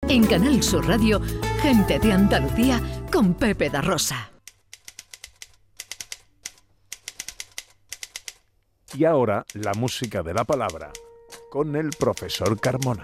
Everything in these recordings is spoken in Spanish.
En Canal Sur Radio, Gente de Andalucía con Pepe da Rosa. Y ahora, la música de la palabra, con el profesor Carmona.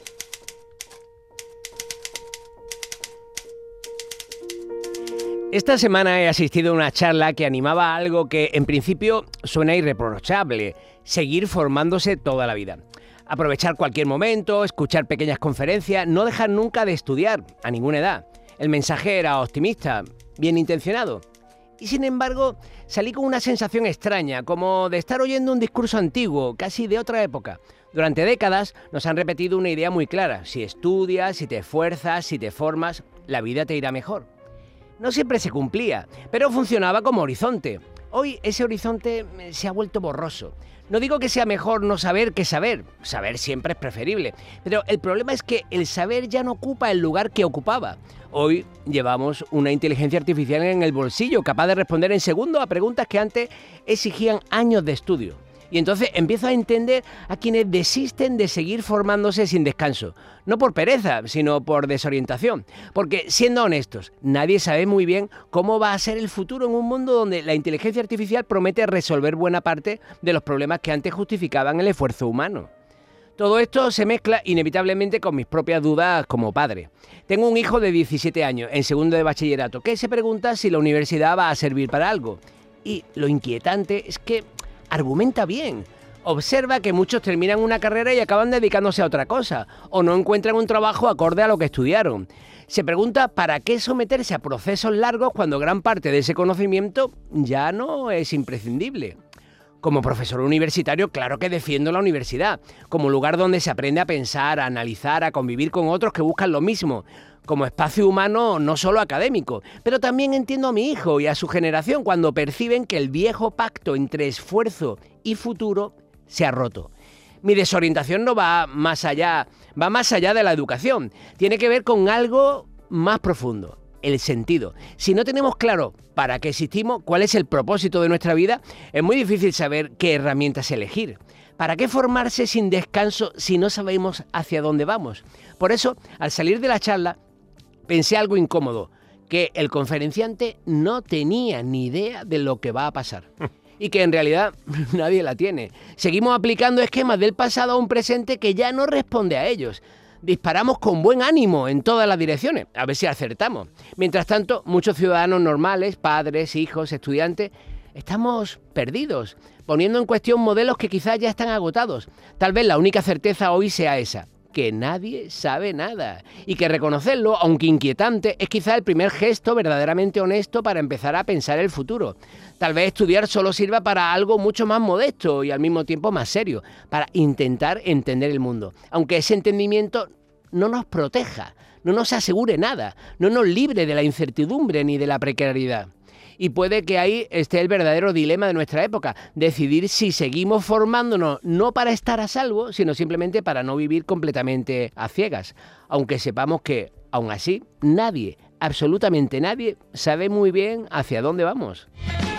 Esta semana he asistido a una charla que animaba a algo que en principio suena irreprochable: seguir formándose toda la vida. Aprovechar cualquier momento, escuchar pequeñas conferencias, no dejar nunca de estudiar, a ninguna edad. El mensaje era optimista, bien intencionado. Y sin embargo, salí con una sensación extraña, como de estar oyendo un discurso antiguo, casi de otra época. Durante décadas nos han repetido una idea muy clara: si estudias, si te esfuerzas, si te formas, la vida te irá mejor. No siempre se cumplía, pero funcionaba como horizonte. Hoy ese horizonte se ha vuelto borroso. No digo que sea mejor no saber que saber. Saber siempre es preferible. Pero el problema es que el saber ya no ocupa el lugar que ocupaba. Hoy llevamos una inteligencia artificial en el bolsillo, capaz de responder en segundos a preguntas que antes exigían años de estudio. Y entonces empiezo a entender a quienes desisten de seguir formándose sin descanso. No por pereza, sino por desorientación. Porque, siendo honestos, nadie sabe muy bien cómo va a ser el futuro en un mundo donde la inteligencia artificial promete resolver buena parte de los problemas que antes justificaban el esfuerzo humano. Todo esto se mezcla inevitablemente con mis propias dudas como padre. Tengo un hijo de 17 años, en segundo de bachillerato, que se pregunta si la universidad va a servir para algo. Y lo inquietante es que argumenta bien. Observa que muchos terminan una carrera y acaban dedicándose a otra cosa, o no encuentran un trabajo acorde a lo que estudiaron. Se pregunta para qué someterse a procesos largos cuando gran parte de ese conocimiento ya no es imprescindible. Como profesor universitario, claro que defiendo la universidad, como lugar donde se aprende a pensar, a analizar, a convivir con otros que buscan lo mismo, como espacio humano no solo académico. Pero también entiendo a mi hijo y a su generación cuando perciben que el viejo pacto entre esfuerzo y futuro se ha roto. Mi desorientación no va más allá de la educación. Tiene que ver con algo más profundo: el sentido. Si no tenemos claro para qué existimos, cuál es el propósito de nuestra vida, es muy difícil saber qué herramientas elegir. ¿Para qué formarse sin descanso si no sabemos hacia dónde vamos? Por eso, al salir de la charla, pensé algo incómodo: que el conferenciante no tenía ni idea de lo que va a pasar. Y que en realidad nadie la tiene. Seguimos aplicando esquemas del pasado a un presente que ya no responde a ellos. Disparamos con buen ánimo en todas las direcciones, a ver si acertamos. Mientras tanto, muchos ciudadanos normales, padres, hijos, estudiantes, estamos perdidos, poniendo en cuestión modelos que quizás ya están agotados. Tal vez la única certeza hoy sea esa: que nadie sabe nada, y que reconocerlo, aunque inquietante, es quizá el primer gesto verdaderamente honesto para empezar a pensar el futuro. Tal vez estudiar solo sirva para algo mucho más modesto y al mismo tiempo más serio, para intentar entender el mundo, aunque ese entendimiento no nos proteja, no nos asegure nada, no nos libre de la incertidumbre ni de la precariedad. Y puede que ahí esté el verdadero dilema de nuestra época: decidir si seguimos formándonos no para estar a salvo, sino simplemente para no vivir completamente a ciegas, aunque sepamos que, aún así, nadie, absolutamente nadie, sabe muy bien hacia dónde vamos.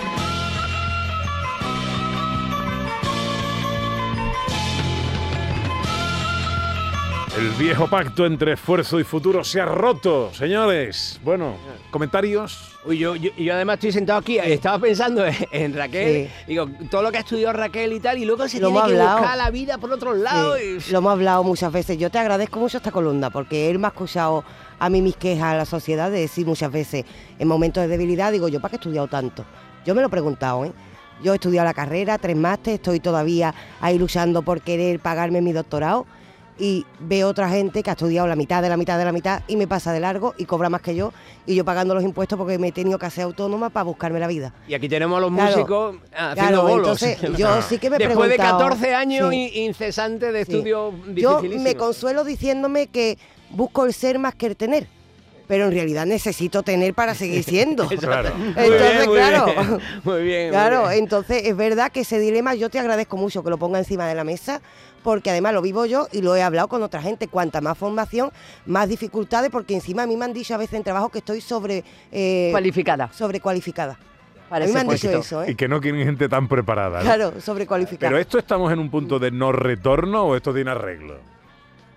El viejo pacto entre esfuerzo y futuro se ha roto, señores. Bueno, ¿comentarios? Uy, yo además estoy sentado aquí, estaba pensando en Raquel, sí. Digo, todo lo que ha estudiado Raquel y tal, y luego se tiene que buscar la vida por otros lados. Sí. Lo hemos hablado muchas veces. Yo te agradezco mucho esta columna, porque él me ha escuchado a mí mis quejas a la sociedad de decir muchas veces, en momentos de debilidad, digo, ¿yo para qué he estudiado tanto? Yo me lo he preguntado, ¿eh? Yo he estudiado la carrera, 3 másteres, estoy todavía ahí luchando por querer pagarme mi doctorado. Y veo otra gente que ha estudiado la mitad y me pasa de largo y cobra más que yo, y yo pagando los impuestos porque me he tenido que hacer autónoma para buscarme la vida. Y aquí tenemos a los músicos haciendo bolos. Entonces yo sí que me he preguntado... Después de 14 años incesantes de estudio dificilísimo. Yo me consuelo diciéndome que busco el ser más que el tener, pero en realidad necesito tener para seguir siendo. Claro. Entonces, muy bien. Claro, entonces es verdad que ese dilema yo te agradezco mucho que lo ponga encima de la mesa, porque además lo vivo yo y lo he hablado con otra gente. Cuanta más formación, más dificultades, porque encima a mí me han dicho a veces en trabajo que estoy sobrecualificada. A mí me han dicho eso, ¿eh? Y que no quieren gente tan preparada, ¿no? Claro, sobrecualificada. Pero ¿esto estamos en un punto de no retorno o esto tiene arreglo?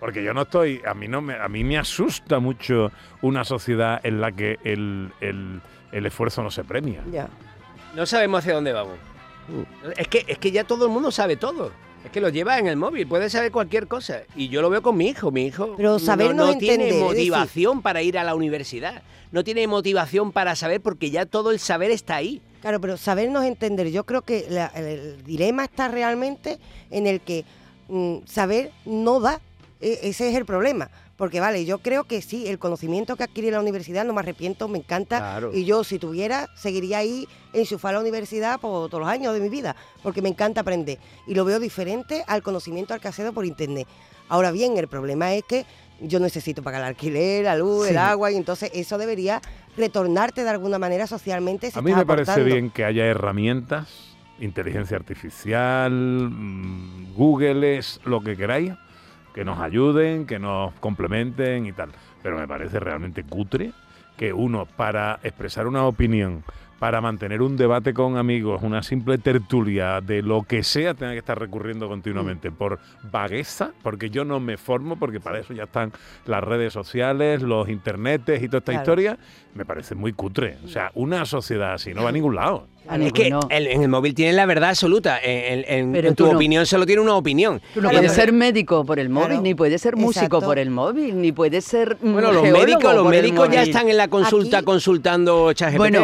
Porque yo no estoy, a mí me asusta mucho una sociedad en la que el esfuerzo no se premia. Ya. No sabemos hacia dónde vamos. Es que ya todo el mundo sabe todo. Es que lo lleva en el móvil, puede saber cualquier cosa. Y yo lo veo con mi hijo. Mi hijo Pero sabernos no tiene entender, motivación para ir a la universidad. No tiene motivación para saber porque ya todo el saber está ahí. Claro, pero sabernos entender, yo creo que el dilema está realmente en el que saber no da. Ese es el problema. Porque vale, yo creo que sí, el conocimiento que adquirí en la universidad, no me arrepiento, me encanta. Claro. Y yo, si tuviera, seguiría ahí enchufar a la universidad por todos los años de mi vida, porque me encanta aprender. Y lo veo diferente al conocimiento al que accedo por internet. Ahora bien, el problema es que yo necesito pagar el alquiler, la luz, el agua, y entonces eso debería retornarte de alguna manera socialmente. Si a mí me parece aportando. bien que haya herramientas, inteligencia artificial, Google, lo que queráis, que nos ayuden, que nos complementen y tal. Pero me parece realmente cutre que uno, para expresar una opinión, para mantener un debate con amigos, una simple tertulia de lo que sea, tenga que estar recurriendo continuamente por vagueza, porque yo no me formo, porque para eso ya están las redes sociales, los internetes y toda esta historia. Me parece muy cutre. O sea, una sociedad así no va a ningún lado. Es que en el móvil tienes la verdad absoluta. En tu opinión solo tiene una opinión. Tú no puedes ser médico por el móvil, ni puedes ser músico por el móvil, ni puedes ser bueno, los médicos ya están en la consulta aquí, consultando ChatGPT. Bueno,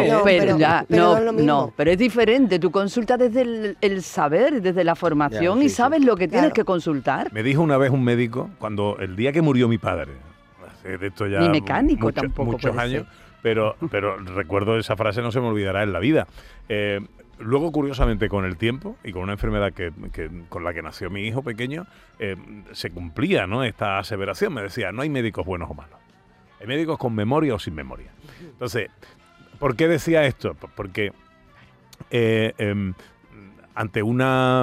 pero es diferente. Tú consultas desde el saber, desde la formación y sabes lo que tienes que consultar. Me dijo una vez un médico, cuando el día que murió mi padre, de esto ya ni mecánico tampoco muchos años, pero recuerdo esa frase, no se me olvidará en la vida. Luego, curiosamente, con el tiempo y con una enfermedad con la que nació mi hijo pequeño, se cumplía, ¿no?, esta aseveración. Me decía, no hay médicos buenos o malos. Hay médicos con memoria o sin memoria. Entonces, ¿por qué decía esto? Porque ante una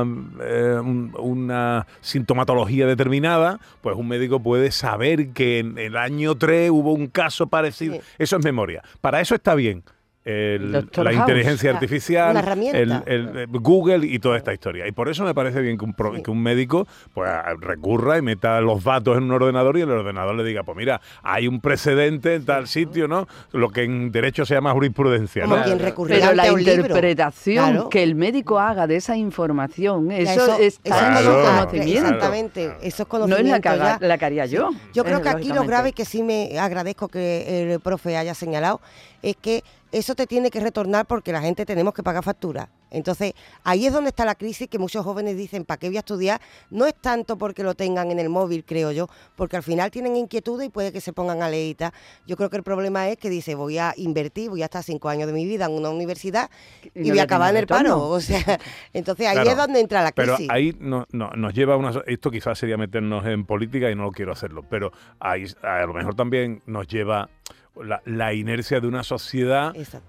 sintomatología determinada, pues un médico puede saber que en el año 3 hubo un caso parecido. Sí. Eso es memoria. Para eso está bien la inteligencia artificial, el Google y toda esta historia. Y por eso me parece bien que un médico pues recurra y meta los datos en un ordenador y el ordenador le diga, pues mira, hay un precedente en tal sitio, ¿no? Lo que en derecho se llama jurisprudencia, ¿no? Pero la interpretación que el médico haga de esa información, eso está en su conocimiento. Exactamente, esos conocimientos. No es la que haría yo. Yo creo que aquí lo grave, que sí me agradezco que el profe haya señalado, es que eso te tiene que retornar porque la gente tenemos que pagar facturas. Entonces, ahí es donde está la crisis, que muchos jóvenes dicen, ¿para qué voy a estudiar? No es tanto porque lo tengan en el móvil, creo yo, porque al final tienen inquietudes y puede que se pongan a leer y tal. Yo creo que el problema es que dice, voy a invertir, voy a estar 5 años de mi vida en una universidad y voy a acabar en el paro. O sea, entonces ahí es donde entra la crisis. Pero ahí nos lleva esto quizás sería meternos en política y no lo quiero hacerlo, pero ahí a lo mejor también nos lleva la inercia de una sociedad,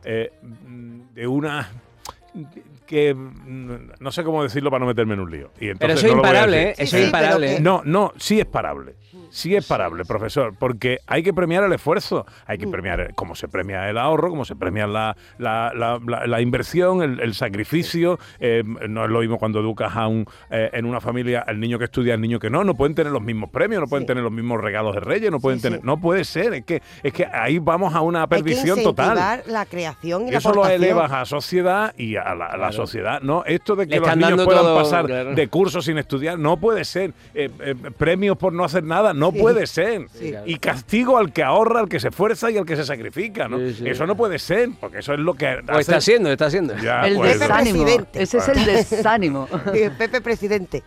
de una que no sé cómo decirlo para no meterme en un lío. Y entonces pero eso es imparable, eso es imparable. No, sí es parable. Sí es parable, profesor, porque hay que premiar el esfuerzo, hay que premiar como se premia el ahorro, como se premia la inversión, el sacrificio. No es lo mismo cuando educas en una familia al niño que estudia, al niño que no pueden tener los mismos premios, no pueden tener los mismos regalos de Reyes, no pueden tener, no puede ser, es que ahí vamos a una perdición total. Hay que incentivar la creación y la eso aportación. Lo elevas a sociedad y a la sociedad, ¿no? Esto de que los niños puedan pasar de cursos sin estudiar, no puede ser. Premios por no hacer nada, no puede ser. Y castigo al que ahorra, al que se esfuerza y al que se sacrifica, ¿no? Eso no puede ser, porque eso es lo que hace. Está haciendo. Ya, el pues, desánimo. Ese es el desánimo. Pepe presidente.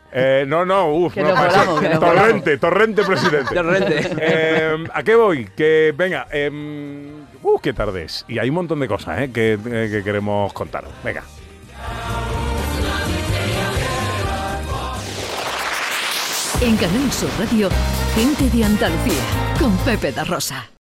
Torrente presidente. ¿A qué voy? Que venga, qué tarde es. Y hay un montón de cosas que queremos contaros. Venga. En Canal Sur Radio, Gente de Andalucía, con Pepe da Rosa.